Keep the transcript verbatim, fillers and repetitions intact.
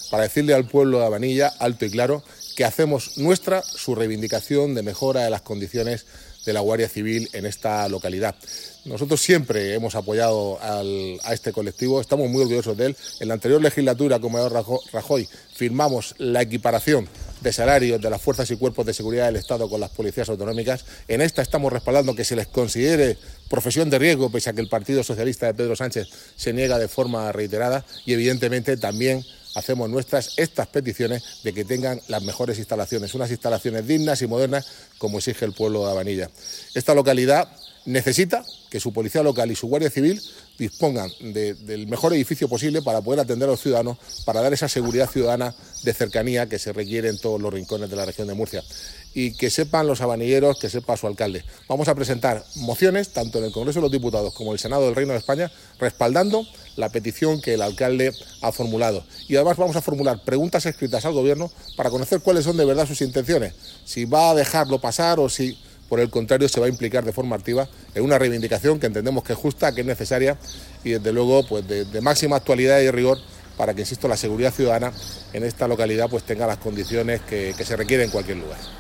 para decirle al pueblo de Abanilla, alto y claro, que hacemos nuestra su reivindicación de mejora de las condiciones de la Guardia Civil en esta localidad. Nosotros siempre hemos apoyado al, a este colectivo, estamos muy orgullosos de él. En la anterior legislatura, con Mariano Rajoy, firmamos la equiparación de salarios de las fuerzas y cuerpos de seguridad del Estado con las policías autonómicas. En esta estamos respaldando que se les considere profesión de riesgo, pese a que el Partido Socialista de Pedro Sánchez se niega de forma reiterada, y evidentemente también hacemos nuestras estas peticiones de que tengan las mejores instalaciones, unas instalaciones dignas y modernas como exige el pueblo de Abanilla. Esta localidad necesita que su policía local y su Guardia Civil dispongan de, del mejor edificio posible para poder atender a los ciudadanos, para dar esa seguridad ciudadana de cercanía que se requiere en todos los rincones de la región de Murcia. Y que sepan los abanilleros, que sepa su alcalde. Vamos a presentar mociones, tanto en el Congreso de los Diputados como en el Senado del Reino de España, respaldando la petición que el alcalde ha formulado. Y además vamos a formular preguntas escritas al Gobierno para conocer cuáles son de verdad sus intenciones. Si va a dejarlo pasar o si, por el contrario, se va a implicar de forma activa en una reivindicación que entendemos que es justa, que es necesaria y, desde luego, pues de, de máxima actualidad y rigor para que, insisto, la seguridad ciudadana en esta localidad pues tenga las condiciones que, que se requieren en cualquier lugar.